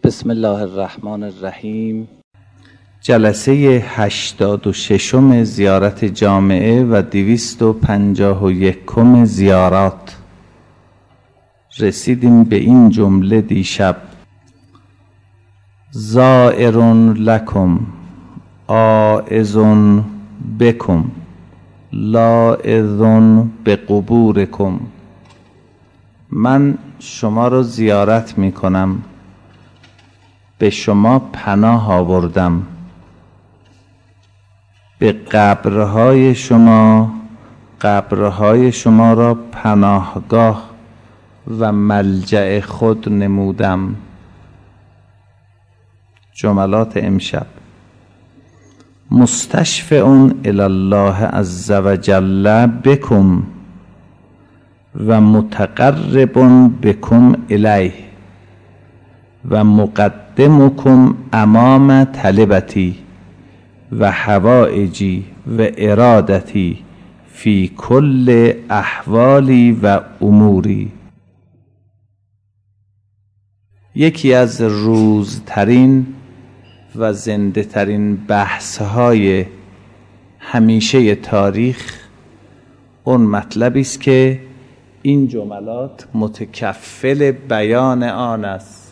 بسم الله الرحمن الرحیم. جلسه 86 زیارت جامعه و 251 زیارات. رسیدیم به این جمله دیشب: زائر لکم عائذ بکم لاعذ بقبورکم. من شما رو زیارت می کنم، به شما پناه آوردم، به قبرهای شما را پناهگاه و ملجأ خود نمودم. جملات امشب: مستشفع الی الله عز وجل بکم و متقرب بکم الیه و مقدمکم امام طلبتی و حوائجی و ارادتی فی کل احوالی و اموری. یکی از روزترین و زنده ترین بحث های همیشه تاریخ اون مطلبی است که این جملات متکفل بیان آن است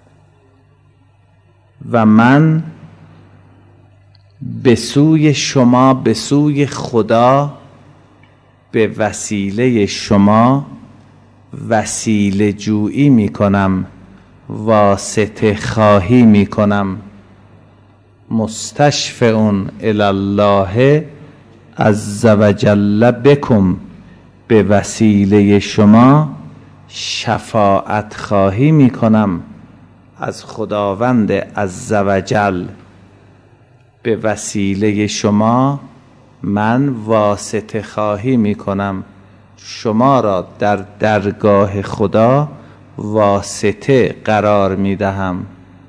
و من به سوی شما، به سوی خدا، به وسیله شما وسیله جویی می کنم، واسطه خواهی می کنم. مستشفع الی الله عز وجل بکم، به وسیله شما شفاعت خواهی می کنم از خداوند عز وجل. به وسیله شما من واسطه خواهی می کنم، شما را در درگاه خدا واسطه قرار می دهم،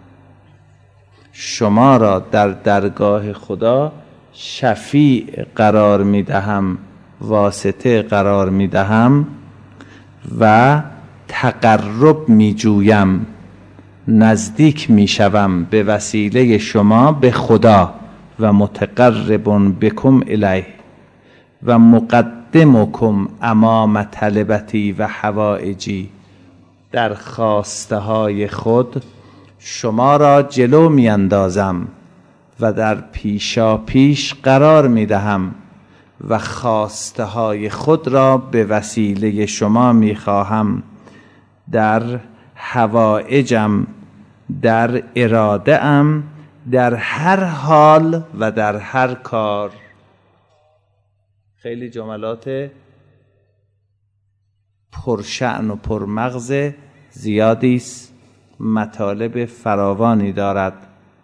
شما را در درگاه خدا شفیع قرار می دهم، واسطه قرار می دهم و تقرب می جویم، نزدیک می شوم به وسیله شما به خدا. و متقرب بکم الیه و مقدمکم امام طلبتی و حوائجی. در خواسته های خود شما را جلو می اندازم و در پیشا پیش قرار می دهم و خواسته های خود را به وسیله شما می خواهم. در حوائجم، در اراده ام، در هر حال و در هر کار. خیلی جملات پرشأن و پرمغز زیادی است، مطالب فراوانی دارد.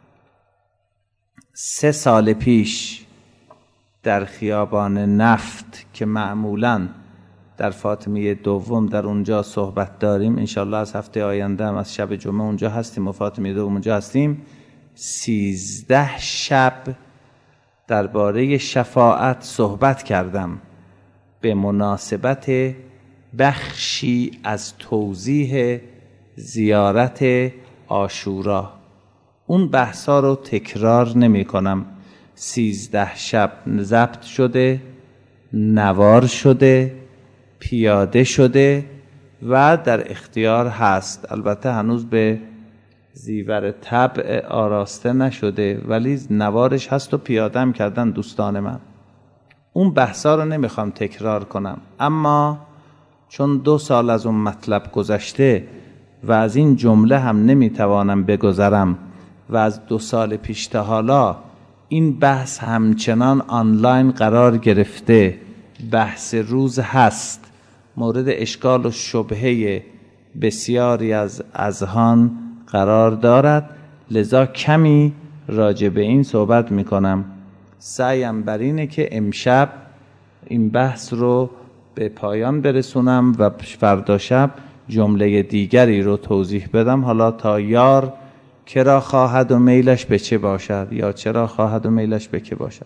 3 سال پیش در خیابان نفت که معمولاً در فاطمیه دوم در اونجا صحبت داریم، انشالله از هفته آینده هم از شب جمعه اونجا هستیم و فاطمیه دوم اونجا هستیم، 13 شب درباره شفاعت صحبت کردم به مناسبت بخشی از توضیح زیارت عاشورا. اون بحثا رو تکرار نمی کنم. 13 شب ضبط شده، نوار شده، پیاده شده و در اختیار هست. البته هنوز به زیور طبع آراسته نشده ولی نوارش هست و پیاده هم کردن دوستان من. اون بحثا رو نمیخوام تکرار کنم، اما چون 2 سال از اون مطلب گذشته و از این جمله هم نمیتوانم بگذرم و از 2 سال پیش تا حالا این بحث همچنان آنلاین قرار گرفته، بحث روز هست، مورد اشکال و شبهه بسیاری از اذهان قرار دارد، لذا کمی راجع به این صحبت میکنم. سعیم بر اینه که امشب این بحث رو به پایان برسونم و فردا شب جمله دیگری رو توضیح بدم. حالا تا یار کرا خواهد و میلش به چه باشد، یا چرا خواهد و میلش به که باشد.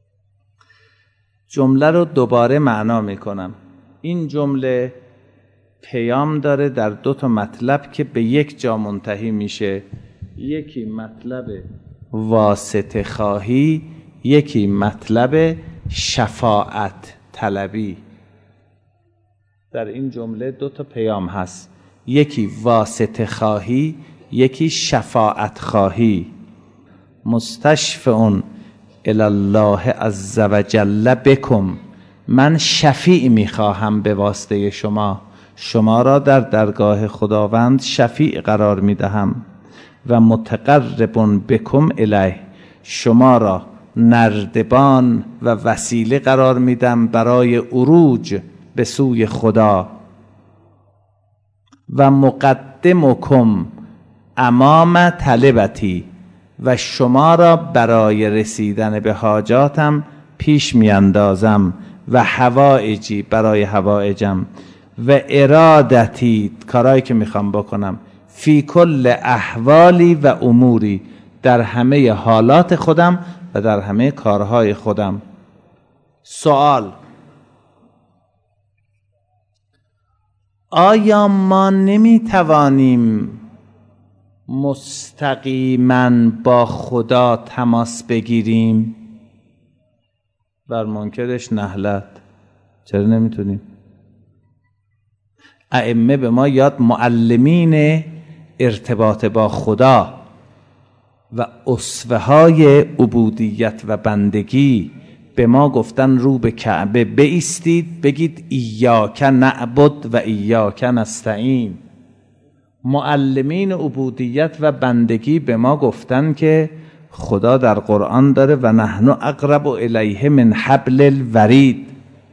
جمله رو دوباره معنا میکنم. این جمله پیام داره در 2 مطلب که به یک جا منتهی میشه. یکی مطلب واسطه خواهی، یکی مطلب شفاعت طلبی. در این جمله 2 پیام هست، یکی واسطه خواهی، یکی شفاعت خواهی. مستشفعون الی الله عز وجل بکم، من شفیع میخواهم به واسطه شما، شما را در درگاه خداوند شفیع قرار میدهم. و متقرب بکم الیه، شما را نردبان و وسیله قرار میدم برای عروج به سوی خدا. و مقدمکم امام طلبتی، و شما را برای رسیدن به حاجاتم پیش میاندازم. و حوائجی، برای حوائجم. و ارادتی، کارهایی که میخوام بکنم. فی کل احوالی و اموری، در همه حالات خودم و در همه کارهای خودم. سوال: آیا ما نمیتوانیم مستقیما با خدا تماس بگیریم؟ بر منکرش نهلت. چرا نمیتونیم؟ ائمه به ما یاد معلمین ارتباط با خدا و اسوه های عبودیت و بندگی به ما گفتن رو به کعبه بایستید بگید ایاک نعبد و ایاک نستعین. معلمین عبودیت و بندگی به ما گفتن که خدا در قرآن داره و نحن اقرب الیه من حبل الورید.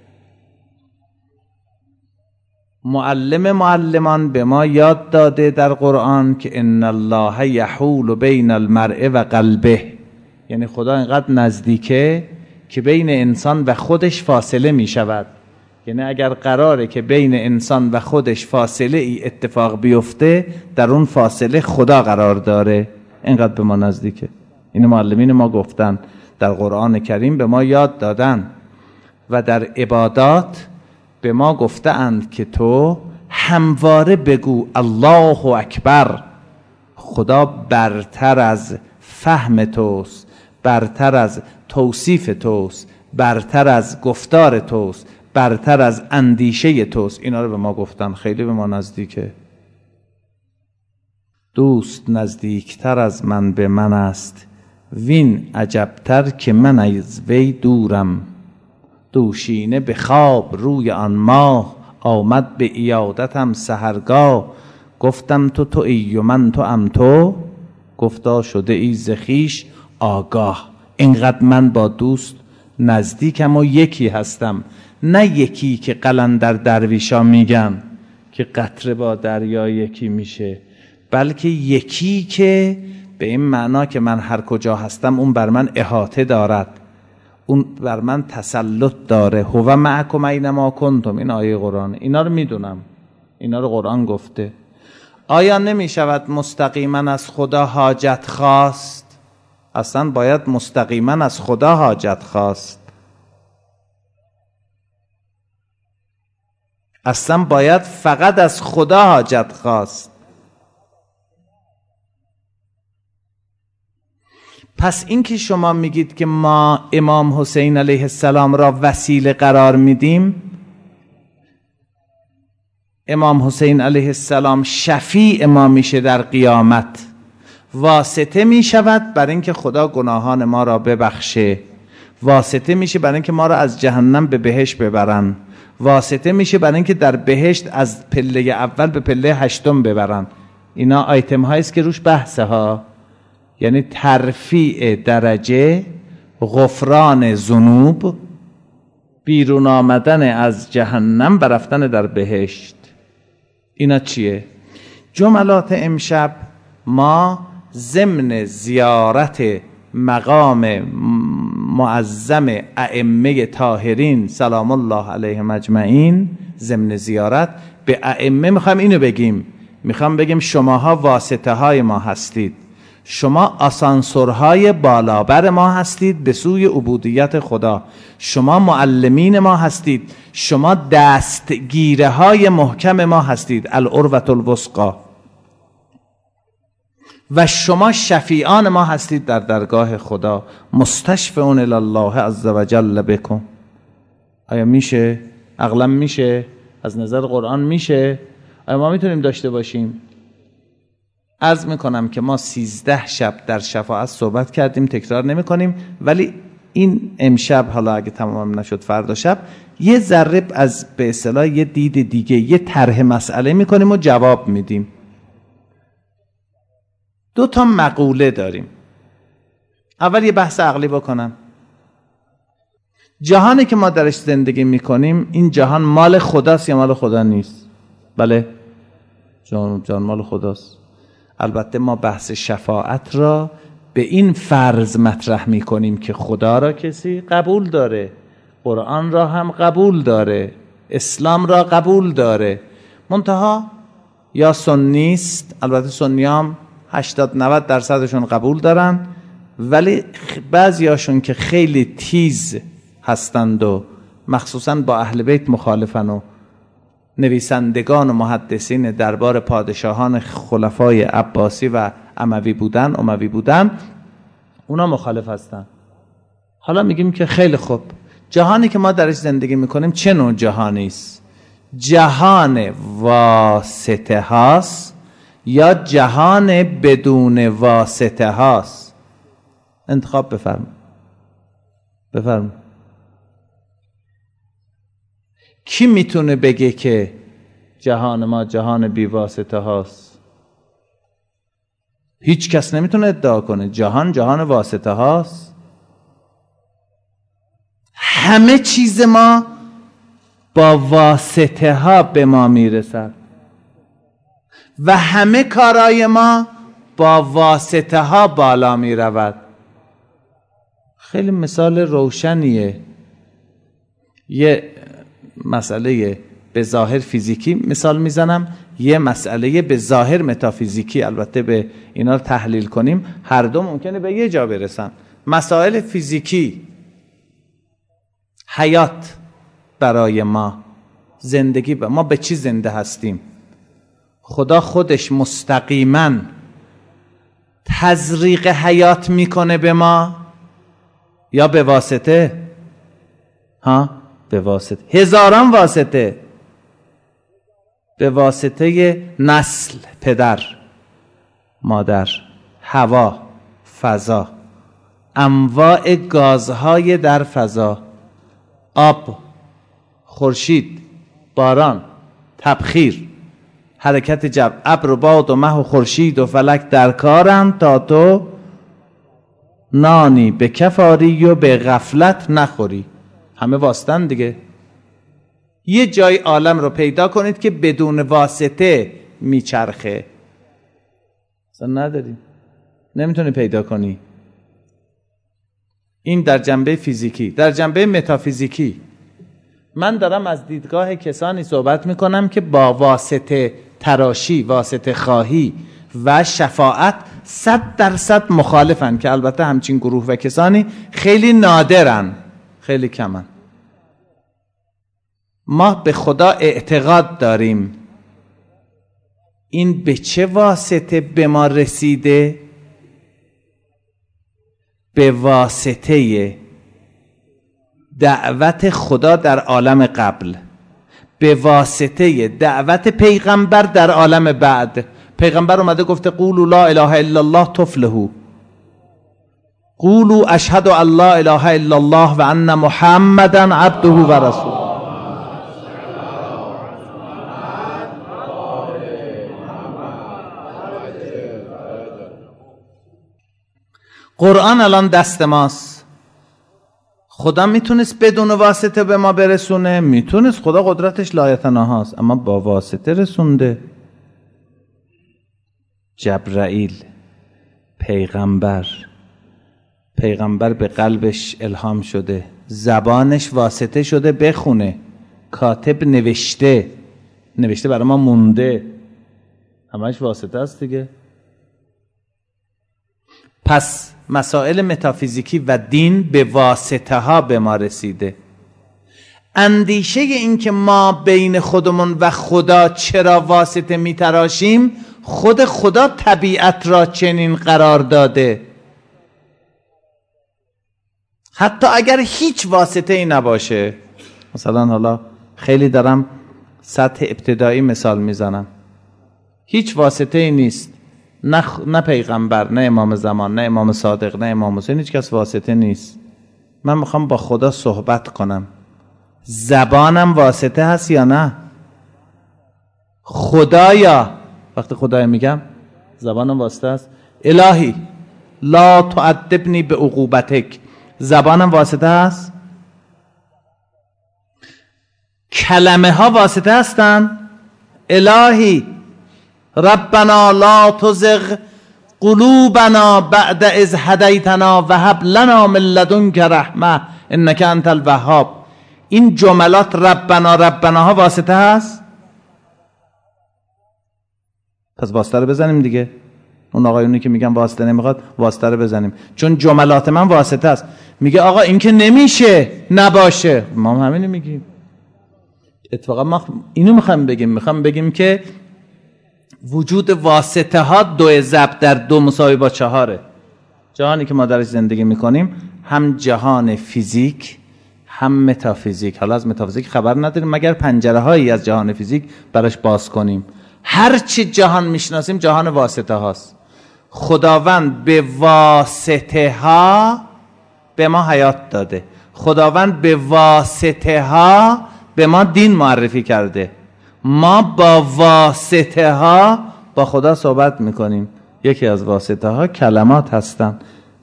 معلمان به ما یاد داده در قرآن که ان الله یحول بین المرء و قلبه، یعنی خدا اینقدر نزدیکه که بین انسان و خودش فاصله می شود. یعنی اگر قراره که بین انسان و خودش فاصله ای اتفاق بیفته، در اون فاصله خدا قرار داره، اینقدر به ما نزدیکه. این معلمین ما گفتن، در قرآن کریم به ما یاد دادن. و در عبادات به ما گفتند که تو همواره بگو الله اکبر. خدا برتر از فهم توست، برتر از توصیف توست، برتر از گفتار توست، برتر از اندیشه توست. اینا رو به ما گفتن، خیلی به ما نزدیکه. دوست نزدیکتر از من به من است، وین عجبتر که من از وی دورم. دوشینه به خواب روی آن ماه، آمد به عیادتم سحرگاه. گفتم تو تویی و من توام تو، گفتا شده ای ز خویش آگاه. اینقدر من با دوست نزدیکم و یکی هستم، نه یکی که قلندر درویشا میگن که قطره با دریا یکی میشه، بلکه یکی که به این معنا که من هر کجا هستم اون بر من احاطه دارد، اون بر من تسلط داره. هو معکم اینما کنتم، این آیه قرآن. اینا رو میدونم، اینا رو قرآن گفته. آیا نمی شود مستقیما از خدا حاجت خواست؟ اصلا باید مستقیما از خدا حاجت خواست. اصلا باید فقط از خدا حاجت خواست. پس این که شما میگید که ما امام حسین علیه السلام را وسیله قرار میدیم، امام حسین علیه السلام شفیع ما میشه در قیامت، واسطه میشود برای اینکه خدا گناهان ما را ببخشه، واسطه میشه برای اینکه ما را از جهنم به بهشت ببرن، واسطه میشه برای اینکه در بهشت از پله اول به پله 8 ببرن. اینا آیتم هاییست که روش بحثه ها، یعنی ترفیع درجه، غفران ذنوب، بیرون آمدن از جهنم و رفتن در بهشت. اینا چیه؟ جملات امشب ما ضمن زیارت مقام معظم ائمه طاهرین سلام الله علیهم اجمعین، ضمن زیارت به ائمه میخوام اینو بگیم، میخوام بگیم شماها واسطه های ما هستید، شما آسانسورهای بالابر ما هستید به سوی عبودیت خدا. شما معلمین ما هستید. شما دستگیره های محکم ما هستید، العروة الوثقی. و شما شفیعان ما هستید در درگاه خدا. مستشفعون الی الله عز و جل بکم. آیا میشه؟ عقلا میشه؟ از نظر قرآن میشه؟ آیا ما میتونیم داشته باشیم؟ عرض میکنم که ما 13 شب در شفاعت صحبت کردیم، تکرار نمی کنیم، ولی این امشب حالا اگه تمام نشد فردا شب یه ذره از به اصطلاح یه دید دیگه، یه طرح مسئله میکنیم و جواب میدیم. 2 مقوله داریم. اول یه بحث عقلی بکنم. جهانی که ما درش زندگی میکنیم، این جهان مال خداست یا مال خدا نیست؟ بله، جان مال خداست. البته ما بحث شفاعت را به این فرض مطرح میکنیم که خدا را کسی قبول داره، قرآن را هم قبول داره، اسلام را قبول داره، منتها یا سنیست. البته سنیام 80-90% قبول دارن، ولی بعضیاشون که خیلی تیز هستند و مخصوصا با اهل بیت مخالفن و نویسندگان و محدثین دربار پادشاهان خلفای عباسی و اموی بودن اونا مخالف هستن. حالا میگیم که خیلی خوب، جهانی که ما درش زندگی میکنیم چه نوع جهانی است؟ جهان واسطه هاست یا جهان بدون واسطه هاست؟ انتخاب بفرم. کی میتونه بگه که جهان ما جهان بی واسطه هاست؟ هیچ کس نمیتونه ادعا کنه. جهان واسطه هاست. همه چیز ما با واسطه ها به ما میرسد و همه کارای ما با واسطه ها بالا میرود. خیلی مثال روشنیه. یه مسئله به ظاهر فیزیکی مثال میزنم، یه مسئله به ظاهر متافیزیکی. البته به اینا رو تحلیل کنیم هر دو ممکنه به یه جا برسن. مسائل فیزیکی، حیات برای ما، زندگی ما به چی زنده هستیم؟ خدا خودش مستقیما تزریق حیات میکنه به ما یا به واسطه؟ به واسطه. هزاران واسطه. به واسطه نسل، پدر، مادر، هوا، فضا، انواع گازهای در فضا، آب، خورشید، باران، تبخیر، حرکت جو، ابر و باد و مه و خورشید و فلک در کارند تا تو نانی به کف آری و به غفلت نخوری. همه واسطن دیگه. یه جای عالم رو پیدا کنید که بدون واسطه میچرخه. اصلا نداری، نمیتونی پیدا کنی. این در جنبه فیزیکی. در جنبه متافیزیکی من دارم از دیدگاه کسانی صحبت میکنم که با واسطه تراشی، واسطه خواهی و شفاعت 100% مخالفن، که البته همچین گروه و کسانی خیلی نادرن، خیلی کمن. ما به خدا اعتقاد داریم. این به چه واسطه به ما رسیده؟ به واسطه دعوت خدا در عالم قبل، به واسطه دعوت پیغمبر در عالم بعد. پیغمبر اومده گفته قولوا لا اله الا الله تفلحوا، قولوا اشهد ان لا اله الا الله و ان محمدا عبده و رسوله. قرآن الان دست ماست. خدا میتونست بدون واسطه به ما برسونه؟ میتونست. خدا قدرتش لایتناهاست، اما با واسطه رسونده. جبرائیل، پیغمبر به قلبش الهام شده، زبانش واسطه شده بخونه، کاتب نوشته برای ما مونده، همش واسطه است دیگه. پس مسائل متافیزیکی و دین به واسطه ها به ما رسیده. اندیشه این که ما بین خودمون و خدا چرا واسطه میتراشیم، خود خدا طبیعت را چنین قرار داده. حتی اگر هیچ واسطه ای نباشه، مثلا حالا خیلی دارم سطح ابتدایی مثال میزنم، هیچ واسطه ای نیست، نه پیغمبر، نه امام زمان، نه امام صادق، نه امام حسین، هیچ کس واسطه نیست. من میخوام با خدا صحبت کنم، زبانم واسطه هست یا نه؟ خدایا، وقتی خدایا میگم زبانم واسطه هست. الهی لا تعذبنی به عقوبتک، زبانم واسطه هست. کلمه ها واسطه هستن. الهی ربنا لا تزغ قلوبنا بعد اذ هدیتنا و هب لنا من لدنک رحمه انک انت الوهاب. این جملات ربنا ربنا ها واسطه هست. پس واسطه رو بزنیم دیگه. اون آقایونی که میگن واسطه نمیخواد، واسطه رو بزنیم، چون جملات من واسطه است. میگه آقا این که نمیشه نباشه، ما هم همینو میگیم. اتفاقا ما اینو میخوام بگیم که وجود واسطه ها 2 ضرب در 2 مساوی با 4. جهانی که ما درش زندگی میکنیم هم جهان فیزیک هم متافیزیک. حالا از متافیزیک خبر نداریم مگر پنجره هایی از جهان فیزیک براش باز کنیم. هر چی جهان میشناسیم جهان واسطه هاست. خداوند به واسطه ها به ما حیات داده. خداوند به واسطه ها به ما دین معرفی کرده. ما با واسطه ها با خدا صحبت میکنیم. یکی از واسطه ها کلمات هستن.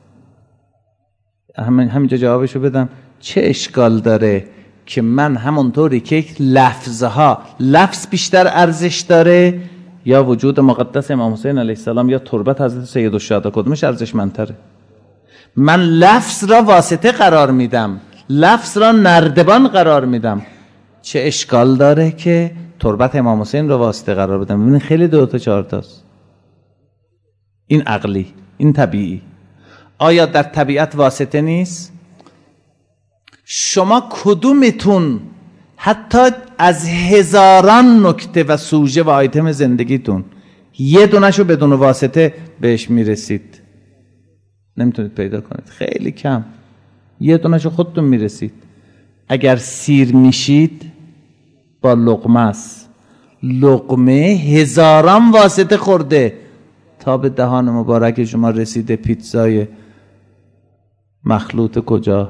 همینجا جوابشو بدم. چه اشکال داره که من همونطوری که یک لفظ بیشتر ارزش داره یا وجود مقدس امام حسین علیه السلام یا تربت حضرت سیدالشهدا، کدومش ارزشمندتره؟ من لفظ را واسطه قرار میدم، لفظ را نردبان قرار میدم. چه اشکال داره که تربت امام حسین را واسطه قرار بدم؟ ببینید خیلی 2 تا 4 تاست. این عقلی، این طبیعی. آیا در طبیعت واسطه نیست؟ شما کدومتون حتی از هزاران نکته و سوژه و آیتم زندگیتون یه دونه‌شو بدون واسطه بهش میرسید؟ نمیتونید پیدا کنید. خیلی کم. یه دونه‌شو خودتون میرسید. اگر سیر میشید با لقمه است. لقمه هزاران واسطه خورده تا به دهان مبارک شما رسیده. پیتزای مخلوط کجا؟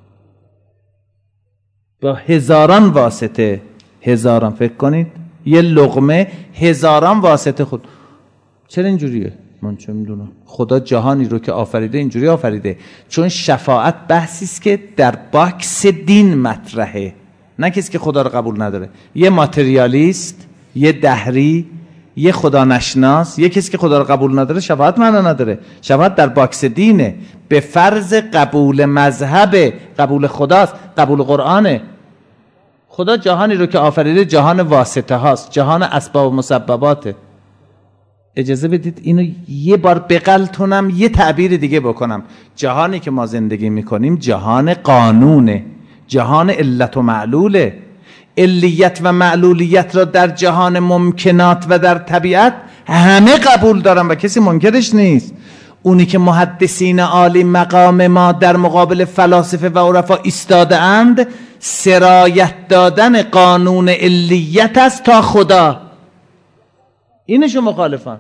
با هزاران واسطه. هزاران، فکر کنید یه لقمه هزاران واسطه خود. چرا اینجوریه؟ من چه میدونم. خدا جهانی رو که آفریده اینجوری آفریده. چون شفاعت بحثی است که در باکس دین مطرحه، نه کسی که خدا رو قبول نداره. یه ماتریالیست، یه دهری، یه خدا نشناس، یه کسی که خدا رو قبول نداره شفاعت معنا نداره. شفاعت در باکس دینه، به فرض قبول مذهب، قبول خداست، قبول قرآنه. خدا جهانی رو که آفریده جهان واسطه هاست، جهان اسباب و مسبباته. اجازه بدید اینو یه بار بغلتونم، یه تعبیر دیگه بکنم. جهانی که ما زندگی میکنیم جهان قانونه، جهان علت و معلوله. علیت و معلولیت را در جهان ممکنات و در طبیعت همه قبول دارن و کسی منکرش نیست. اونی که محدثین عالی مقام ما در مقابل فلاسفه و عرفا ایستاده اند، سرایت دادن قانون علیت است تا خدا. اینشو مخالفن.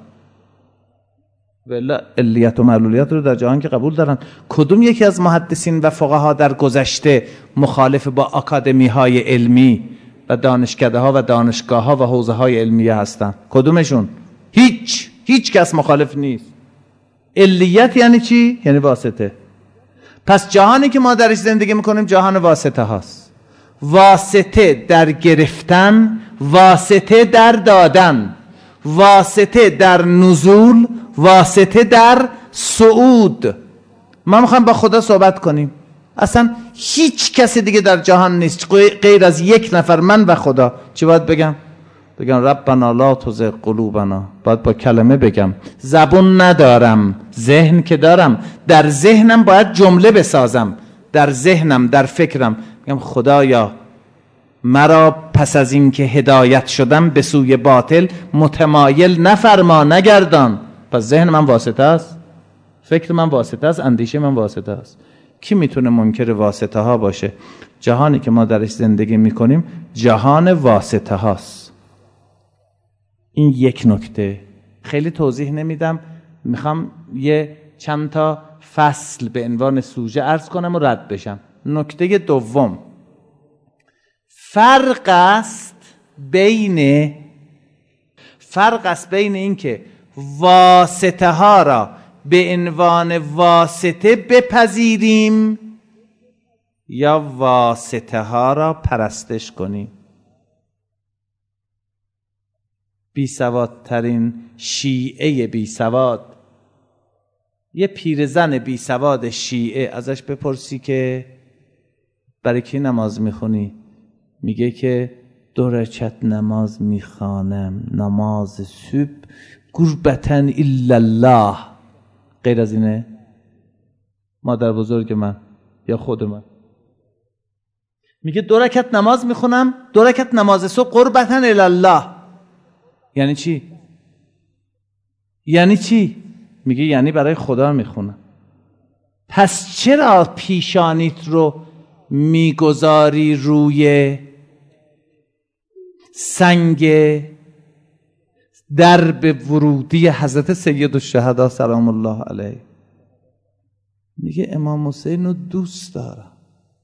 ولی علیت و معلولیت رو در جهان که قبول دارن. کدوم یکی از محدثین و فقها در گذشته مخالف با اکادمی های علمی و دانشکده ها و دانشگاه ها و حوزه های علمیه هستن؟ کدومشون؟ هیچ کس مخالف نیست. علیت یعنی چی؟ یعنی واسطه. پس جهانی که ما درش زندگی میکنیم جهان واسطه هاست. واسطه در گرفتن، واسطه در دادن، واسطه در نزول، واسطه در صعود. ما میخوایم با خدا صحبت کنیم. اصلا هیچ کسی دیگه در جهان نیست غیر از یک نفر، من و خدا. چی باید بگم؟ بگم ربنا لا تزغ قلوبنا، باید با کلمه بگم. زبون ندارم، ذهن که دارم، در ذهنم باید جمله بسازم، در ذهنم، در فکرم بگم خدایا مرا پس از این که هدایت شدم به سوی باطل متمایل نفرما، نگردان. پس ذهن من واسطه است، فکر من واسطه است، اندیشه من واسطه است. کی میتونه منکر واسطه ها باشه؟ جهانی که ما درش زندگی میکنیم جهان واسطه هاست. این یک نکته، خیلی توضیح نمیدم، میخوام یه چند تا فصل به عنوان سوژه عرض کنم و رد بشم. نکته دوم، فرق است بین این که واسطه ها را به عنوان واسطه بپذیریم یا واسطه ها را پرستش کنیم. بیسوادترین شیعه بیسواد، یه پیرزن بیسواد شیعه ازش بپرسی که برای کی نماز میخونی؟ میگه که 2 رکعت نماز میخوانم، نماز صبح، قربتاً الا الله. غیر از اینه؟ مادر بزرگ من یا خود من میگه 2 رکعت نماز میخونم، 2 رکعت نماز صبح، قربتاً الی الله. یعنی چی؟ یعنی چی؟ میگه یعنی برای خدا میخونم. پس چرا پیشانیت رو میگذاری روی سنگ درب ورودی حضرت سید الشهدا سلام الله علیه؟ میگه امام حسین رو دوست دارم،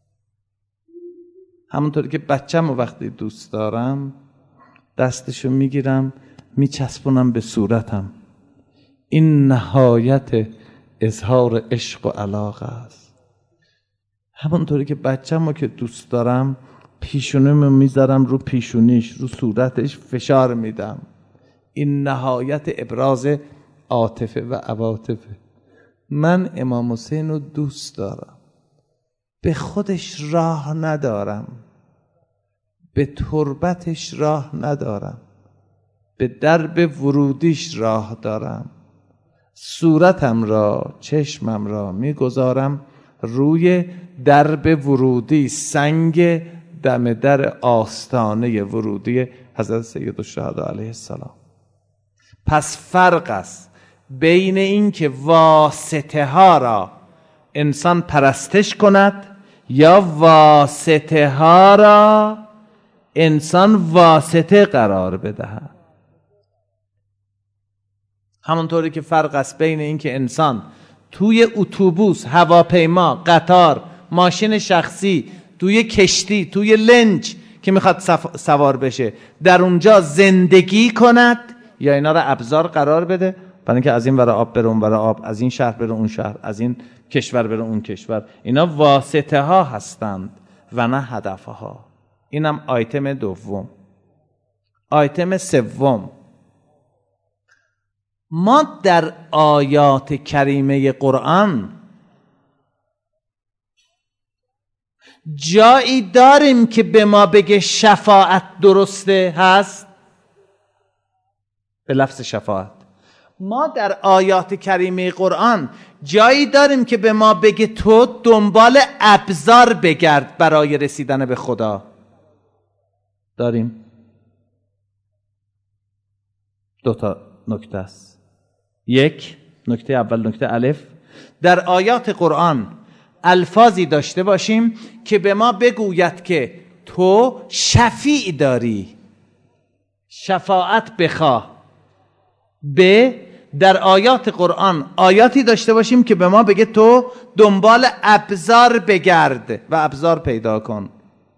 همونطوری که بچه‌مو وقتی دوست دارم دستشو میگیرم میچسبونم به صورتم. این نهایت اظهار عشق و علاقه است. همونطوری که بچه‌مو که دوست دارم پیشونیمو میذارم رو پیشونیش، رو صورتش فشار میدم. این نهایت ابراز عاطفه و عواطفه. من امام حسین رو دوست دارم، به خودش راه ندارم، به تربتش راه ندارم، به درب ورودیش راه دارم. صورتم را، چشمم را میگذارم روی درب ورودی، سنگ دم در آستانه ورودی حضرت سید الشهدا علیه السلام. پس فرق است بین این که واسطه ها را انسان پرستش کند یا واسطه ها را انسان واسطه قرار بدهد. همونطوری که فرق است بین این که انسان توی اتوبوس، هواپیما، قطار، ماشین شخصی، توی کشتی، توی لنج که میخواد سوار بشه در اونجا زندگی کند یا اینا را ابزار قرار بده برای اینکه از این ور آب بره اون ور آب، از این شهر بره اون شهر، از این کشور بره اون کشور. اینا واسطه ها هستند و نه هدف ها. اینم آیتم دوم. آیتم سوم، ما در آیات کریمه قرآن جایی داریم که به ما بگه شفاعت درسته هست؟ به لفظ شفاعت. ما در آیات کریمه قرآن جایی داریم که به ما بگه تو دنبال ابزار بگرد برای رسیدن به خدا؟ داریم؟ 2 نکته است. 1 نکته اول، نکته الف، در آیات قرآن الفاظی داشته باشیم که به ما بگوید که تو شفیع داری، شفاعت بخواه. در آیات قرآن آیاتی داشته باشیم که به ما بگه تو دنبال ابزار بگرد و ابزار پیدا کن.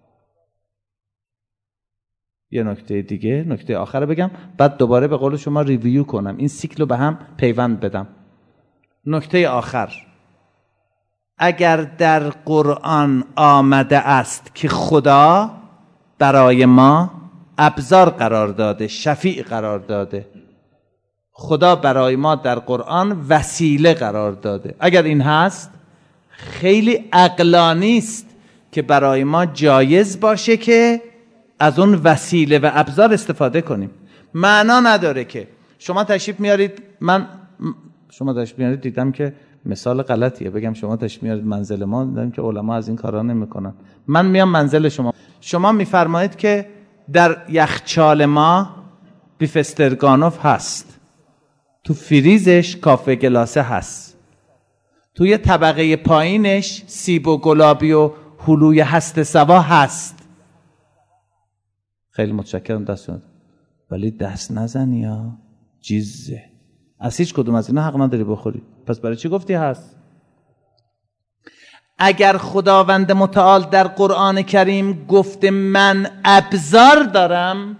یه نکته دیگه، نکته آخر بگم، بعد دوباره به قول شما ریویو کنم، این سیکل رو به هم پیوند بدم. نکته آخر، اگر در قرآن آمده است که خدا برای ما ابزار قرار داده، شفیع قرار داده، خدا برای ما در قرآن وسیله قرار داده، اگر این هست خیلی عقلانی است که برای ما جایز باشه که از اون وسیله و ابزار استفاده کنیم. معنا نداره که شما تشریف میارید، شما تشریف میارید، دیدم که مثال غلطیه بگم شما تشریف میارید منزل ما، دیدم که علما از این کارا نمیکنن. من میام منزل شما میفرمایید که در یخچال ما بیف استرگانوف هست، تو فریزش کافه گلاسه هست، توی طبقه پایینش سیب و گلابی و هلوی هست سوا هست. خیلی متشکرم دستون، ولی دست نزنی یا جیزه، از هیچ کدوم از اینا حق نداری بخوری. پس برای چی گفتی هست؟ اگر خداوند متعال در قرآن کریم گفته من ابزار دارم،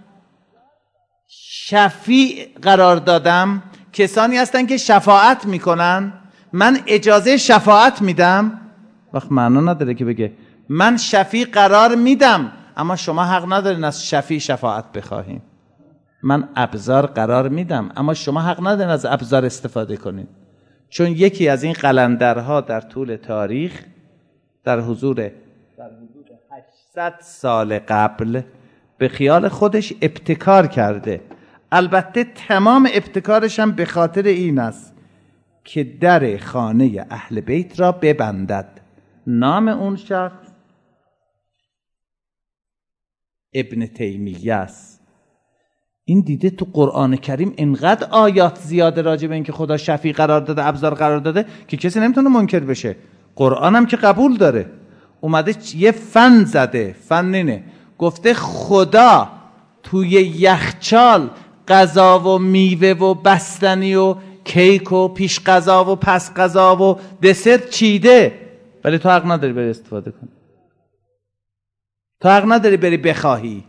شفیع قرار دادم، کسانی هستن که شفاعت میکنن، من اجازه شفاعت میدم، وقت معنا نداره که بگه من شفیع قرار میدم اما شما حق ندارین از شفیع شفاعت بخواهیم. من ابزار قرار میدم اما شما حق ندارین از ابزار استفاده کنین. چون یکی از این قلندرها در طول تاریخ در حضور 800 سال قبل به خیال خودش ابتکار کرده. البته تمام ابتکارش هم به خاطر این است که در خانه اهل بیت را ببندد. نام اون شخص ابن تیمیه است. این دیده تو قرآن کریم اینقدر آیات زیاده راجع به این که خدا شفیع قرار داده، ابزار قرار داده که کسی نمیتونه منکر بشه. قرآن هم که قبول داره. اومده یه فن زده، فن اینه، گفته خدا توی یخچال غذا و میوه و بستنی و کیک و پیش غذا و پس غذا و دسر چیده، ولی تو حق نداری بری استفاده کنی، تو حق نداری بری بخواهی.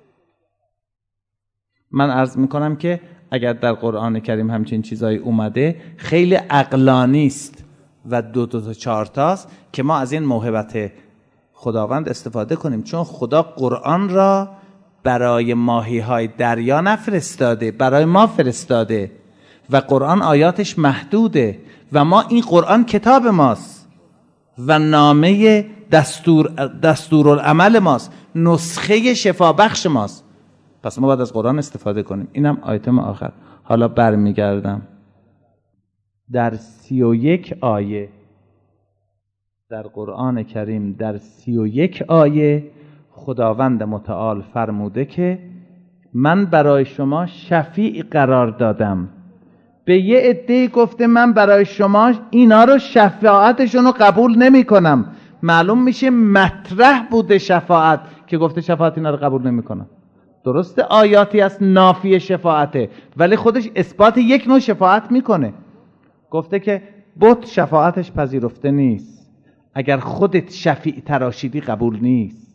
من عرض میکنم که اگر در قرآن کریم همچین چیزایی اومده خیلی عقلانی است و دو تا چهار تاست که ما از این موهبت خداوند استفاده کنیم. چون خدا قرآن را برای ماهی‌های دریا نفرستاده، برای ما فرستاده و قرآن آیاتش محدوده و ما این قرآن کتاب ماست و نامه دستورالعمل ماست، نسخه شفابخش ماست. پس ما باید از قرآن استفاده کنیم. اینم آیتم آخر. حالا برمیگردم در 31 آیه در قرآن کریم، در 31 آیه خداوند متعال فرموده که من برای شما شفیع قرار دادم. به یه عده گفته من برای شما اینا رو شفاعتشون رو قبول نمی کنم. معلوم میشه مطرح بوده شفاعت که گفته شفاعت اینا رو قبول نمی کنم. درسته آیاتی از نافی شفاعته ولی خودش اثبات یک نوع شفاعت میکنه. گفته که بت شفاعتش پذیرفته نیست، اگر خودت شفیع تراشیدی قبول نیست.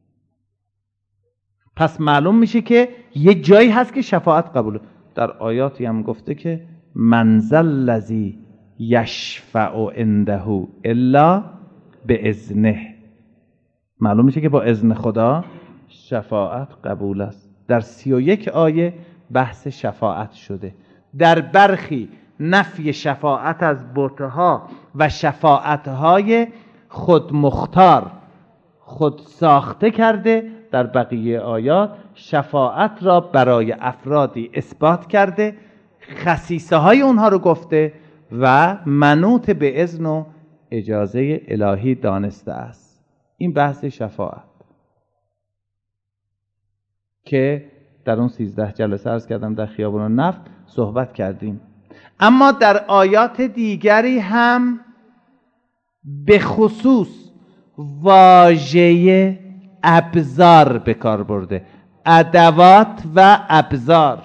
پس معلوم میشه که یه جایی هست که شفاعت قبوله. در آیاتی هم گفته که من ذا الذی یشفع عنده الا باذنه. معلوم میشه که با اذن خدا شفاعت قبول است. در 31 آیه بحث شفاعت شده. در برخی نفی شفاعت از بتها و شفاعتهای خود مختار خود ساخته کرده. در بقیه آیات شفاعت را برای افرادی اثبات کرده، خصیصه های اونها رو گفته و منوط به اذن و اجازه الهی دانسته است. این بحث شفاعت که در اون 13 جلسه عرض کردم در خیابان نفت صحبت کردیم. اما در آیات دیگری هم به خصوص واژه ابزار به کار برده، ادوات و ابزار.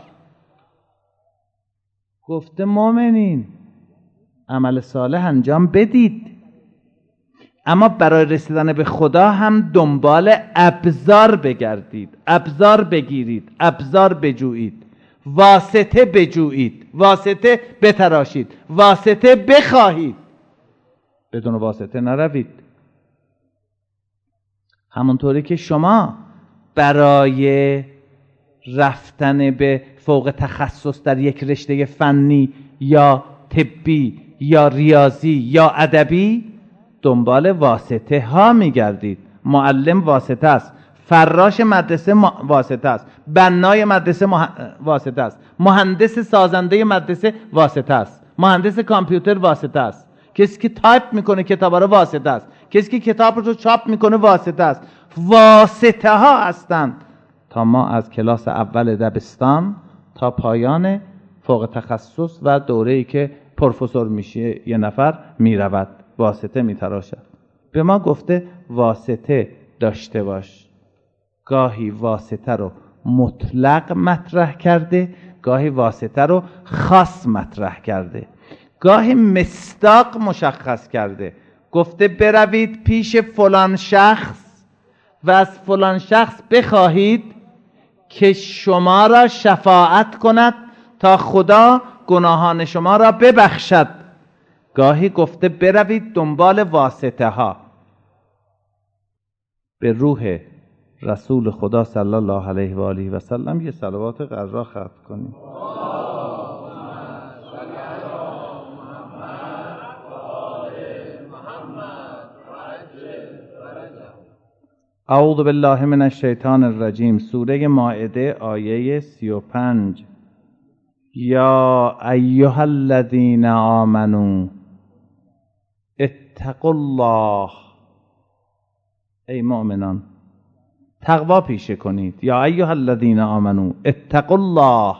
گفته مؤمنین عمل صالح انجام بدید اما برای رسیدن به خدا هم دنبال ابزار بگردید، ابزار بگیرید، ابزار بجویید، واسطه بجویید، واسطه بتراشید، واسطه بخواهید، بدون واسطه نروید. همونطوری که شما برای رفتن به فوق تخصص در یک رشته فنی یا طبی یا ریاضی یا ادبی دنبال واسطه ها میگردید. معلم واسطه است، فراش مدرسه واسطه است، بنای مدرسه واسطه است، مهندس سازنده مدرسه واسطه است، مهندس کامپیوتر واسطه است، کسی که تایپ میکنه کتابا رو واسطه است، کسی که کتاب رو چاپ میکنه واسطه است. واسطه ها هستند تا ما از کلاس اول دبستان تا پایان فوق تخصص و دوره‌ای که پروفسور میشه یه نفر میرود واسطه میتراشد. به ما گفته واسطه داشته باش. گاهی واسطه رو مطلق مطرح کرده، گاهی واسطه رو خاص مطرح کرده، گاهی مصداق مشخص کرده. گفته بروید پیش فلان شخص و از فلان شخص بخواهید که شما را شفاعت کند تا خدا گناهان شما را ببخشد. گاهی گفته بروید دنبال واسطه ها. به روح رسول خدا صلی الله علیه و آله و سلم یه صلوات غرا ختم کنیم. اعوذ بالله من الشیطان الرجیم. سوره مائده آیه 35. یا ایها الذین آمنوا اتقوا الله. ای مؤمنان تقوا پیشه کنید. یا ایها الذین آمنوا اتقوا الله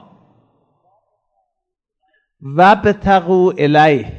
وابتغوا الیه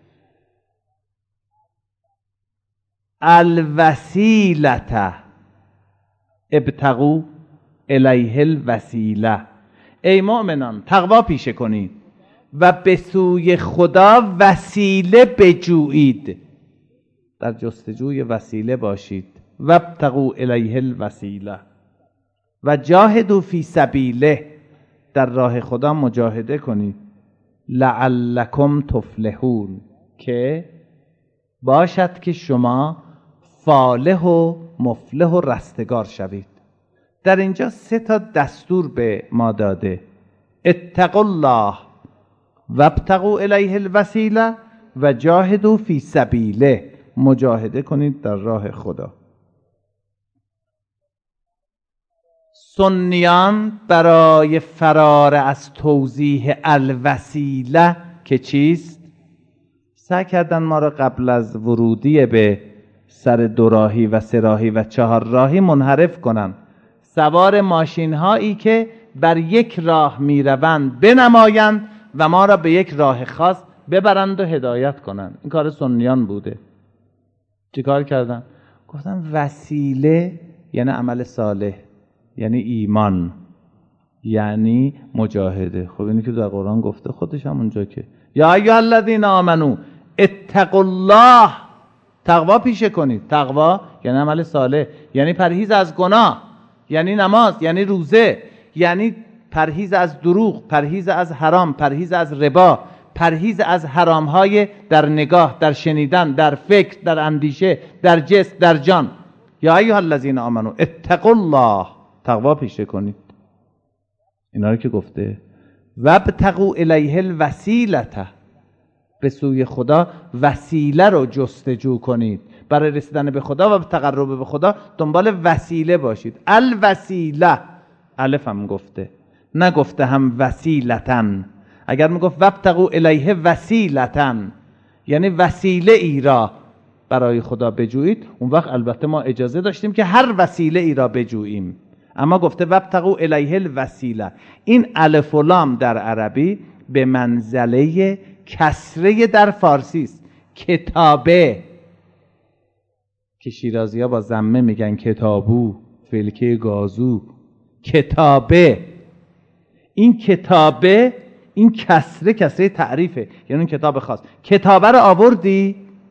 الوسیلة. ابتغوا الیه الوسیله. ای مؤمنان تقوا پیشه کنید و به سوی خدا وسیله بجویید. در جستجوی وسیله باشید. وابتغوا الیه الوسیله و جاهدوا فی سبیله. در راه خدا مجاهده کنید. لعلکم تفلحون. که باشد که شما فالح و مفلح و رستگار شوید. در اینجا 3 دستور به ما داده. اتقوا الله وابتغوا الیه الوسیله و جاهدوا فی سبیله. مجاهده کنید در راه خدا. سنیان برای فرار از توضیح الوسیله که چیست سعی کردن ما را قبل از ورودی به سر 2 راهی و 3 راهی و 4 راهی منحرف کنن. سوار ماشین هایی که بر یک راه می روند بنمایند و ما را به یک راه خاص ببرند و هدایت کنند. این کار سنیان بوده. چی کار کردن؟ گفتن وسیله یعنی عمل صالح، یعنی ایمان، یعنی مجاهده. خب اینی که در قرآن گفته خودش هم اونجا که یا ایها الذین آمنو اتقوا الله. تقوا پیشه کنید. تقوا یعنی عمل صالح، یعنی پرهیز از گناه، یعنی نماز، یعنی روزه، یعنی پرهیز از دروغ، پرهیز از حرام، پرهیز از ربا، پرهیز از حرامهای در نگاه، در شنیدن، در فکر، در اندیشه، در جسم، در جان. یا ایها الذین آمنو اتقوا الله. تقوا پیشه کنید. اینا رو که گفته وابتغوا الیه الوسیله. به سوی خدا وسیله رو جستجو کنید. برای رسیدن به خدا و تقرب به خدا دنبال وسیله باشید. الوسیله الف هم گفته، نگفته هم وسیلتن. اگر میگفت وابتغوا الیه وسیلتن یعنی وسیله ای را برای خدا بجویید، اون وقت البته ما اجازه داشتیم که هر وسیله ای را بجوییم. اما گفته وابتغوا الیه الوسیله. این الف و لام در عربی به منزله کسره در فارسی است. کتابه که شیرازی ها با ضمه میگن کتابو، فلکه گازو. کتابه، این کتابه، این کسره تعریفه، یعنی اون کتاب خاص. کتابه رو آوردی،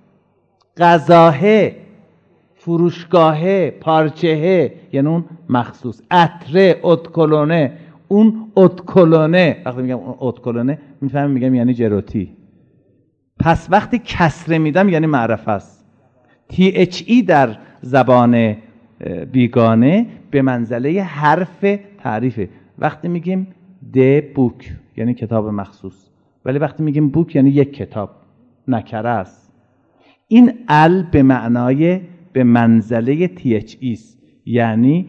غذاهه، فروشگاهه، پارچهه، یعنی اون مخصوص. عطره، ادکلونه، اون ادکلونه. وقتی میگم اون ادکلونه میفهمم میگم یعنی جروتی. پس وقتی کسره میدم یعنی معرفه است. THE در زبان بیگانه به منزله حرف تعریفه. وقتی میگیم د بوک یعنی کتاب مخصوص، ولی وقتی میگیم بوک یعنی یک کتاب، نکره است. این ال به معنای به منزله THE است، یعنی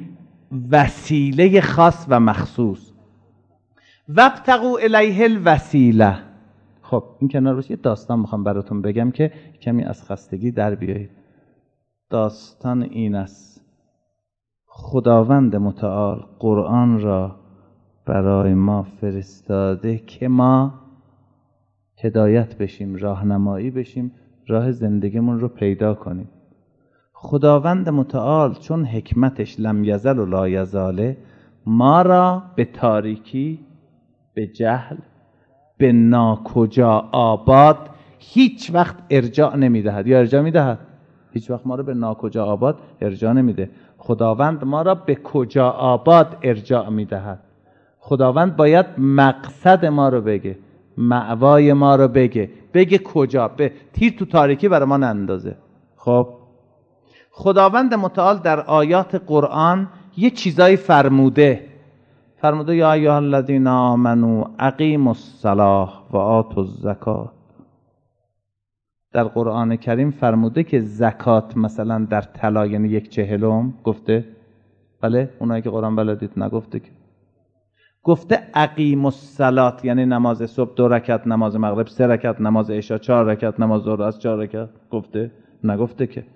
وسیله خاص و مخصوص. وابتغوا الیه الوسیله. خب این کنار باشه، یه داستان میخوام براتون بگم که کمی از خستگی در بیایید. داستان این است: خداوند متعال قرآن را برای ما فرستاده که ما هدایت بشیم، راهنمایی بشیم، راه زندگیمون رو پیدا کنیم. خداوند متعال چون حکمتش لم یزل و لا یزاله، ما را به تاریکی، به جهل، به ناکجا آباد هیچ وقت ارجاع نمیدهد. یا ارجاع میدهد؟ هیچ وقت ما رو به ناکجا آباد ارجاع نمیده. خداوند ما را به کجا آباد ارجاع میدهد. خداوند باید مقصد ما رو بگه، مأوای ما رو بگه کجا، به تیر تو تاریکی برای ما نندازه. خب خداوند متعال در آیات قرآن یه چیزایی فرموده یا ایها الذین آمنوا اقیموا الصلاة و آتوا الزکات. در قرآن کریم فرموده که زکات مثلا در طلا یعنی 1/40 گفته؟ بله، اونایی که قرآن بلدید نگفته که. گفته اقیموا الصلاة یعنی نماز صبح 2 رکعت، نماز مغرب 3 رکعت، نماز عشا 4 رکعت، نماز ظهر از 4 رکعت. گفته؟ نگفته که.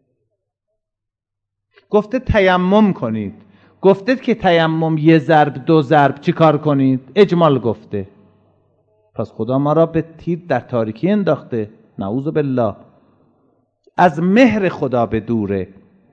گفته تیمم کنید. گفته که تیمم 1 ضرب 2 ضرب چی کار کنید؟ اجمال گفته. پس خدا ما را به تیر در تاریکی انداخته. نعوذ بالله. از مهر خدا به دوره.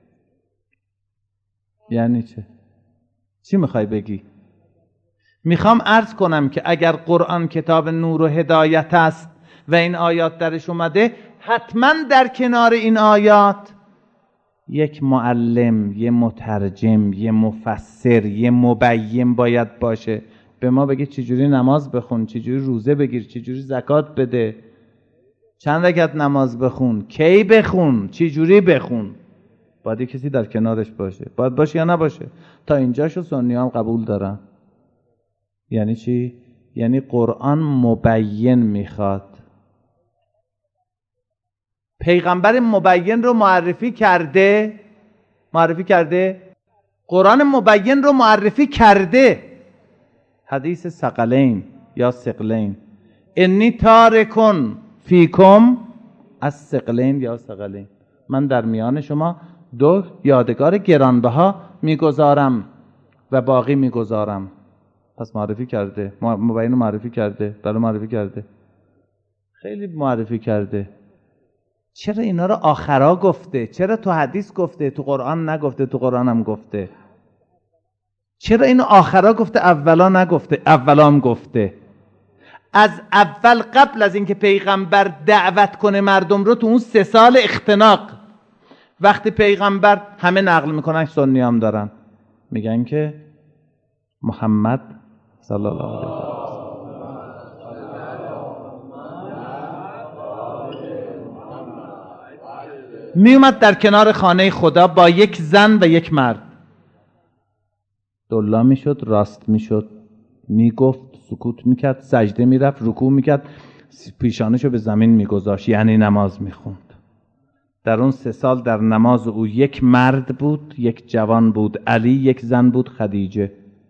یعنی چی میخوای بگی؟ میخوام عرض کنم که اگر قرآن کتاب نور و هدایت است و این آیات درش اومده، حتما در کنار این آیات یک معلم، یه مترجم، یه مفسر، یه مبین باید باشه. به ما بگه چجوری نماز بخون، چجوری روزه بگیر، چجوری زکات بده، چند رکعت نماز بخون، کی بخون، چجوری بخون. باید یه کسی در کنارش باشه. باید باشه یا نباشه؟ تا اینجاشو سنی هم قبول دارن. یعنی چی؟ یعنی قرآن مبین میخواد. پیغمبر مبین رو معرفی کرده. قرآن مبین رو معرفی کرده. حدیث ثقلین یا ثقلین، انی تارکن فیکم از ثقلین یا ثقلین، من در میان شما 2 یادگار گرانبها میگذارم و باقی میگذارم. پس معرفی کرده، مبین رو معرفی کرده. بله معرفی کرده، خیلی معرفی کرده. چرا اینا رو آخرا گفته؟ چرا تو حدیث گفته تو قرآن نگفته؟ تو قرآن هم گفته. چرا اینو آخرا گفته اولا نگفته؟ اولا هم گفته. از اول قبل از اینکه پیغمبر دعوت کنه مردم رو، تو اون 3 سال اختناق، وقتی پیغمبر، همه نقل میکنن، سنی هم دارن، میگن که محمد صلی الله علیه و می اومد در کنار خانه خدا با یک زن و یک مرد. دلا میشد، راست میشد، میگفت، سکوت میکرد، سجده میرفت، رکوع میکرد، پیشانشو به زمین میگذاشت، یعنی نماز میخوند. در اون 3 سال در نماز او 1 مرد بود، 1 جوان بود علی، 1 زن بود خدیجه.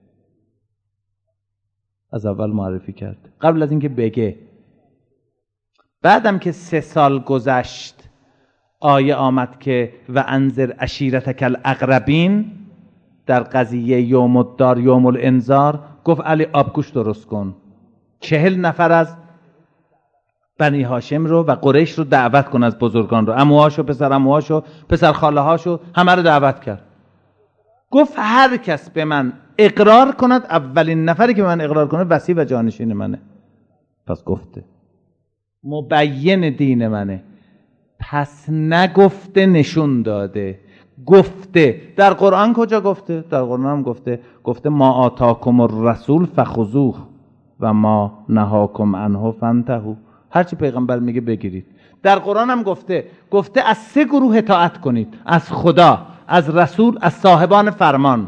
از اول معرفی کرد قبل از اینکه بگه. بعدم که 3 سال گذشت، آیه آمد که و انذر عشیرتک الاقربین، در قضیه یوم الدار یوم الانذار، گفت علی آبگوش درست کن، 40 نفر از بنی هاشم رو و قریش رو دعوت کن، از بزرگان رو، عموهاشو، پسر عموهاشو، پسر خاله هاشو، همه رو دعوت کرد. گفت هر کس به من اقرار کند، اولین نفری که به من اقرار کنه وصی و جانشین منه. پس گفته مبین دین منه. پس نگفته، نشون داده. گفته. در قرآن کجا گفته؟ در قرآن هم گفته ما آتاکم الرسول فخذوه و ما نهاکم عنه فانتهوا. هرچی پیغمبر میگه بگیرید. در قرآن هم گفته از 3 گروه اطاعت کنید: از خدا، از رسول، از صاحبان فرمان.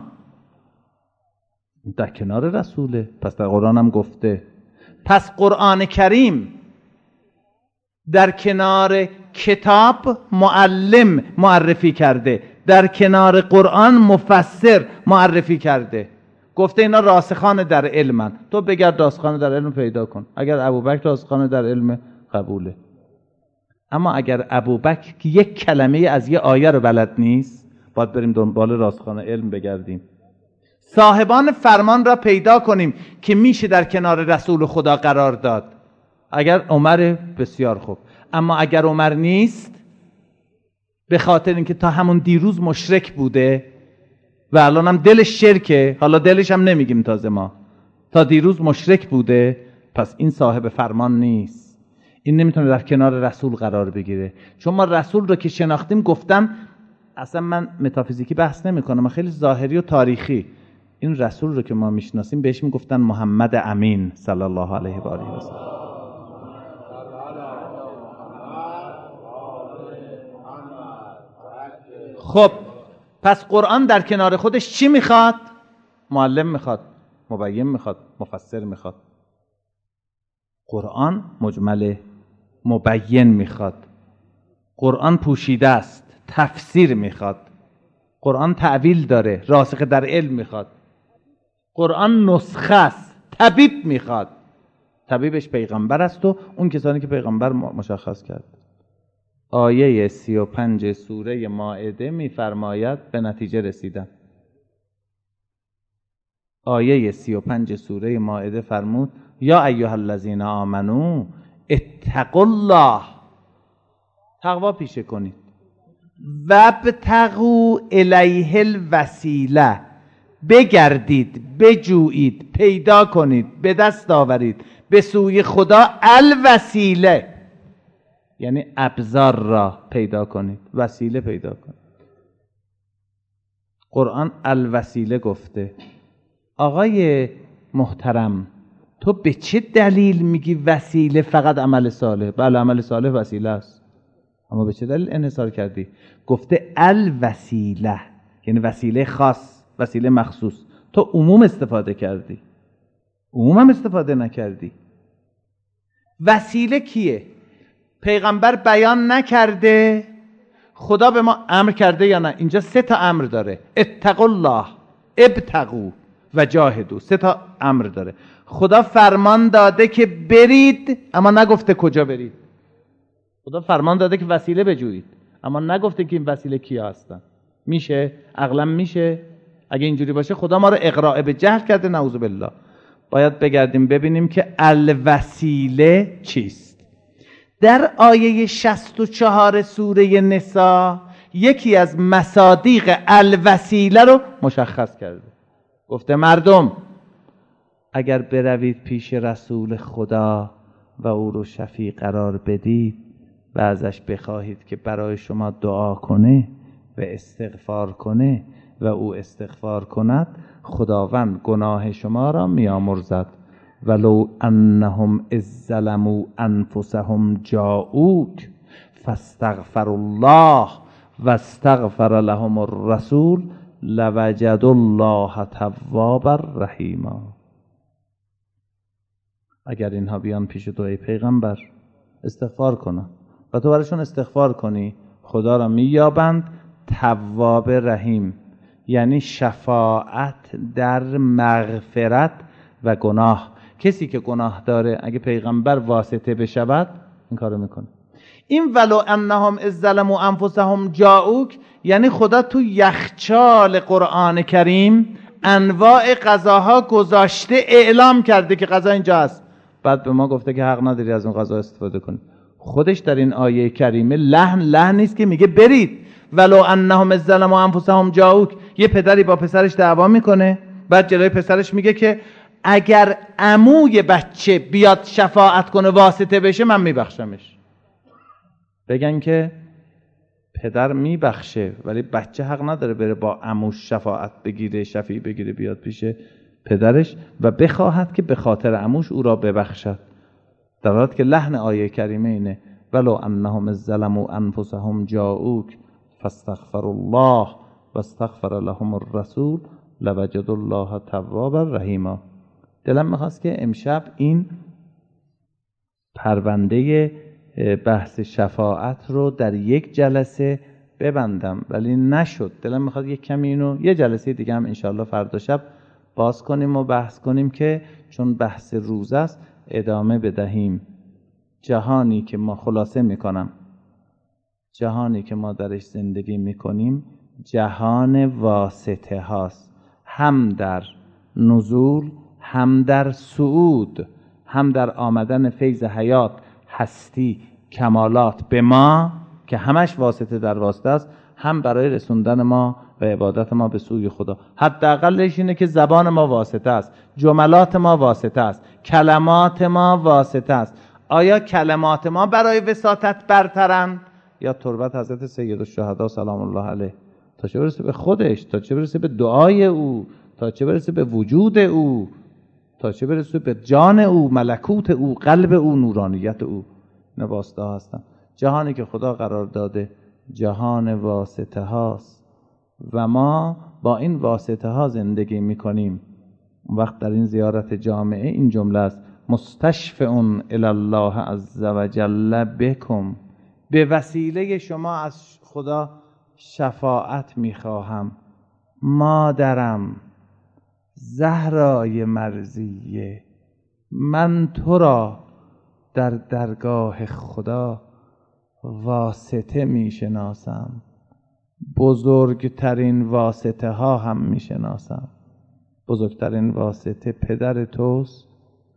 در کنار رسوله. پس در قرآن هم گفته. پس قرآن کریم در کنار کتاب معلم معرفی کرده، در کنار قرآن مفسر معرفی کرده، گفته اینا راسخان در علمن، تو بگرد راسخان در علم پیدا کن. اگر ابوبکر راسخان در علم قبوله، اما اگر ابوبکر که یک کلمه از یه آیه رو بلد نیست، باید بریم دنبال راسخان علم بگردیم. صاحبان فرمان را پیدا کنیم که میشه در کنار رسول خدا قرار داد. اگر عمر بسیار خوب، اما اگر عمر نیست، به خاطر اینکه تا همون دیروز مشرک بوده و الان هم دلش شرکه، حالا دلش هم نمیگیم تازه، ما تا دیروز مشرک بوده، پس این صاحب فرمان نیست، این نمیتونه در کنار رسول قرار بگیره. چون ما رسول رو که شناختیم، گفتم اصلا من متافیزیکی بحث نمی کنم، من خیلی ظاهری و تاریخی، این رسول رو که ما میشناسیم بهش میگفتن محمد امین صلی الله علیه و آله و سلم. خب پس قرآن در کنار خودش چی میخواد؟ معلم میخواد، مبین میخواد، مفسر میخواد. قرآن مجمله، مبین میخواد. قرآن پوشیده است، تفسیر میخواد. قرآن تعویل داره، راسخ در علم میخواد. قرآن نسخه است، طبیب میخواد. طبیبش پیغمبر است و اون کسانی که پیغمبر مشخص کرد. آیه 35 سوره مائده میفرماید به نتیجه رسیدن. آیه 35 سوره مائده فرمود یا ایها الذین آمنو اتقوا الله، تقوا پیشه کنید، وابتغوا الیه الوسیله، بگردید، بجویید، پیدا کنید، به دست آورید به سوی خدا الوسیله، یعنی ابزار را پیدا کنید، وسیله پیدا کنید. قرآن الوسیله گفته. آقای محترم، تو به چه دلیل میگی وسیله فقط عمل صالح؟ بله عمل صالح وسیله است، اما به چه دلیل انحصار کردی؟ گفته الوسیله، یعنی وسیله خاص، وسیله مخصوص. تو عموم استفاده کردی، عموم هم استفاده نکردی. وسیله کیه؟ پیغمبر بیان نکرده، خدا به ما امر کرده یا نه؟ اینجا 3 تا امر داره: اتقوا الله، ابتغوا و جاهدوا. 3 تا امر داره. خدا فرمان داده که برید، اما نگفته کجا برید. خدا فرمان داده که وسیله بجویید، اما نگفته که این وسیله کیا هستن. میشه؟ عقلا میشه؟ اگه اینجوری باشه خدا ما رو اغراء به جهل کرده، نعوذ بالله. باید بگردیم ببینیم که الوسیله چیست. در آیه 64 سوره نساء یکی از مصادیق الوسیله رو مشخص کرده. گفته مردم اگر بروید پیش رسول خدا و او رو شفیع قرار بدید و ازش بخواهید که برای شما دعا کنه و استغفار کنه و او استغفار کند، خداوند گناه شما را میامرزد. ولو انهم اذ ظلموا انفسهم جاءوک فاستغفروا الله واستغفر لهم الرسول لوجدوا الله توابا رحیما. اگر اینها بیان پیش تو ای پیغمبر استغفار کنن و تو برایشون استغفار کنی، خدا را مییابند تواب رحیم، یعنی شفاعت در مغفرت و گناه. کسی که گناه داره اگه پیغمبر واسطه بشود این کارو میکنه. این ولو انهم اذ ظلموا انفسهم جاءوک، یعنی خدا تو یخچال قرآن کریم انواع غذاها گذاشته، اعلام کرده که غذا اینجا هست، بعد به ما گفته که حق نداری از اون غذا استفاده کنی. خودش در این آیه کریمه لحن نیست که میگه برید. ولو انهم اذ ظلموا انفسهم جاءوک، یه پدری با پسرش دعوا میکنه، بعد جلوی پسرش میگه که اگر عموی بچه بیاد شفاعت کنه واسطه بشه من میبخشمش. بگن که پدر میبخشه ولی بچه حق نداره بره با عموش شفاعت بگیره، شفیع بگیره، بیاد پیش پدرش و بخواهد که به خاطر عموش او را ببخشد. در حالی که لحن آیه کریمه اینه ولو انهم ظلموا انفسهم جاءوک فاستغفروا الله واستغفر لهم الرسول لوجدوا الله توابا رحیما. دلم میخواست که امشب این پرونده بحث شفاعت رو در یک جلسه ببندم ولی نشد. دلم میخواد یک کمی اینو یه جلسه دیگه هم انشالله فردا شب باز کنیم و بحث کنیم که چون بحث روز است ادامه بدهیم. جهانی که ما خلاصه میکنم، جهانی که ما درش زندگی میکنیم جهان واسطه هاست، هم در نزول، هم در صعود، هم در آمدن فیض حیات، هستی، کمالات به ما که همش واسطه در واسطه است، هم برای رسوندن ما و عبادت ما به سوی خدا. حداقلش اینه که زبان ما واسطه است، جملات ما واسطه است، کلمات ما واسطه است. آیا کلمات ما برای وساطت برترند یا تربت حضرت سید الشهدا سلام الله علیه؟ تا چه برسه به خودش، تا چه برسه به دعای او، تا چه برسه به وجود او، تا چه برسه به جان او، ملکوت او، قلب او، نورانیت او. اینا واسطه ها هستن. جهانی که خدا قرار داده جهان واسطه هاست و ما با این واسطه ها زندگی میکنیم. وقت در این زیارت جامعه این جمله است: مستشفعون الی الله عز و جل بکم، به وسیله شما از خدا شفاعت میخواهم. مادرم زهرای مرضیه، من تو را در درگاه خدا واسطه میشناسم، بزرگترین واسطه ها هم میشناسم. بزرگترین واسطه پدر توست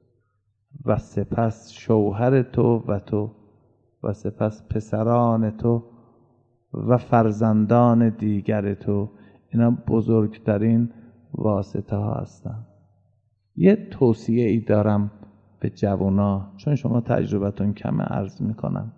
و سپس شوهر تو و تو و سپس پسران تو و فرزندان دیگر تو. اینا بزرگترین واسطه ها هستن. یه توصیه ای دارم به جوانا، چون شما تجربتون کمه عرض میکنم.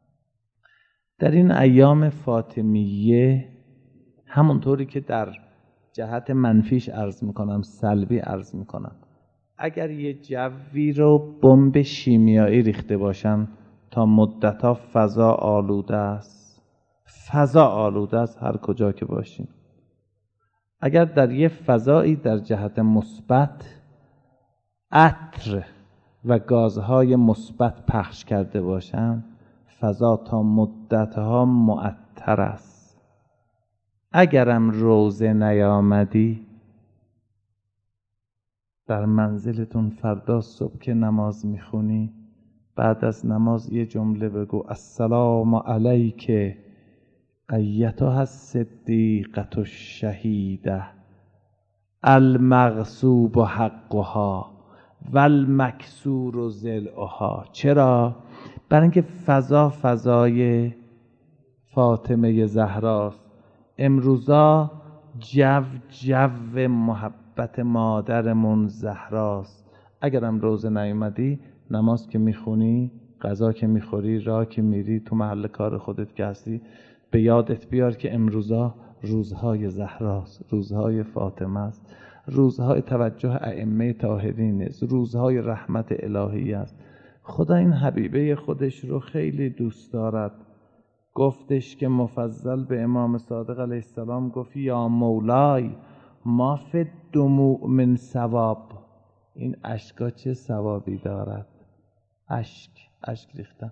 در این ایام فاطمیه، همونطوری که در جهت منفیش عرض میکنم سلبی عرض میکنم، اگر یه جوی رو بمب شیمیایی ریخته باشن تا مدتها فضا آلوده است، فضا آلوده است هر کجا که باشیم. اگر در یه فضایی در جهت مثبت عطر و گازهای مثبت پخش کرده باشن، فضا تا مدتها معطر است. اگرم روزه نیامدی، در منزلتون فردا صبح که نماز میخونی، بعد از نماز یه جمله بگو: السلام علیک ایتها الصدیقة الشهیده المغصوب حقها و المکسور ضلعها. چرا؟ برای اینکه فضای فاطمه زهراست. امروزا جو محبت مادرمون زهراست. اگرم روزه نیومدی، نماز که میخونی، غذا که میخوری، راه که میری، تو محل کار خودت که هستی، به یادت بیار که امروزا روزهای زهراست، روزهای فاطمه است، روزهای توجه ائمه طاهرین است، روزهای رحمت الهی است. خدا این حبیبه خودش رو خیلی دوست دارد. گفتش که مفضل به امام صادق علیه السلام گفت: یا مولای ما فی الدموع من ثواب. این اشکا چه ثوابی دارد؟ اشک ریختن.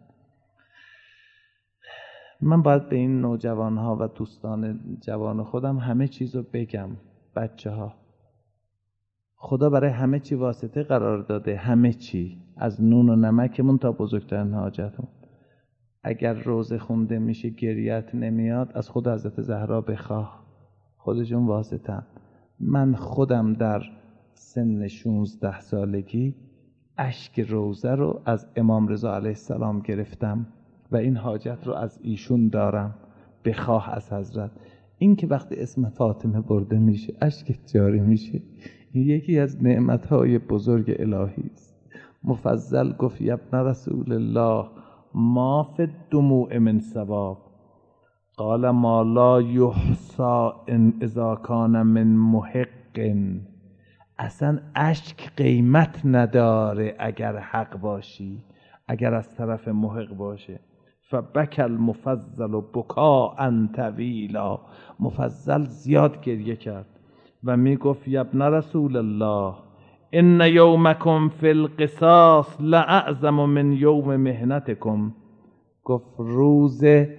من باید به این نوجوانها و دوستان جوان خودم همه چیز رو بگم. بچه ها، خدا برای همه چی واسطه قرار داده، همه چی، از نون و نمکمون تا بزرگترین حاجتمون. اگر روزه خونده میشه گریت نمیاد، از خود حضرت زهرا بخواه، خودشون واسطن. من خودم در سن 16 سالگی اشک روزه رو از امام رضا علیه السلام گرفتم و این حاجت رو از ایشون دارم، بخواه از حضرت. این که وقتی اسم فاطمه برده میشه اشک جاری میشه، این یکی از نعمتهای بزرگ الهی است. مفضل گفت: یا ابن رسول الله ما فی الدموع من ثواب، قال ما لا یحصى اذا کان من محق. اصلا اشک قیمت نداره اگر حق باشی، اگر از طرف محق باشه. فبک المفضل بکاء طویلا. مفضل زیاد گریه کرد و می گفت: یا ابن رسول الله ان یومکم فی القصاص لأعظم من یوم محنتکم. گفت روز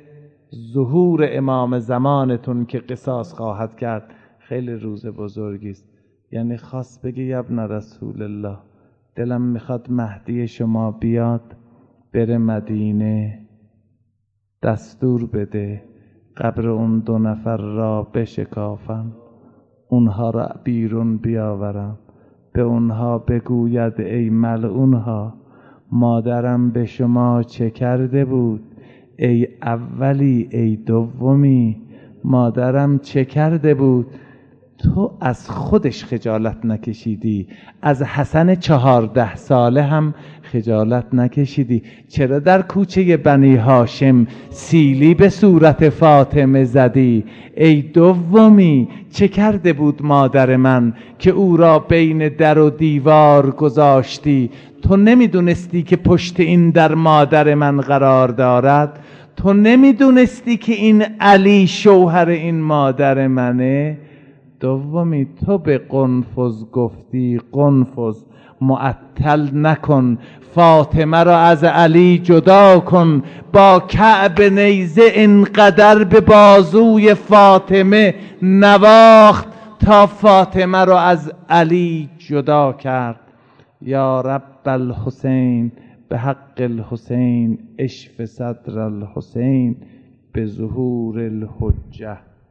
ظهور امام زمانتون که قصاص خواهد کرد خیلی روز بزرگی است. یعنی خواست بگه یا ابن رسول الله، دلم میخواد مهدی شما بیاد بره مدینه، دستور بده قبر اون 2 نفر را بشکافم، اونها را بیرون بیاورم، به اونها بگوید ای ملعونها مادرم به شما چه کرده بود؟ ای اولی ای دومی، مادرم چه کرده بود؟ تو از خودش خجالت نکشیدی، از حسن 14 ساله هم خجالت نکشیدی. چرا در کوچه بنی هاشم سیلی به صورت فاطمه زدی؟ ای دومی چه کرده بود مادر من که او را بین در و دیوار گذاشتی؟ تو نمیدونستی که پشت این در مادر من قرار دارد؟ تو نمیدونستی که این علی شوهر این مادر منه؟ دومی تو به قنفذ گفتی، قنفذ معطل نکن، فاطمه را از علی جدا کن. با کعب نیزه اینقدر به بازوی فاطمه نواخت تا فاطمه را از علی جدا کرد. یا رب الحسین به حق الحسین اشف صدر الحسین به ظهور الحجه.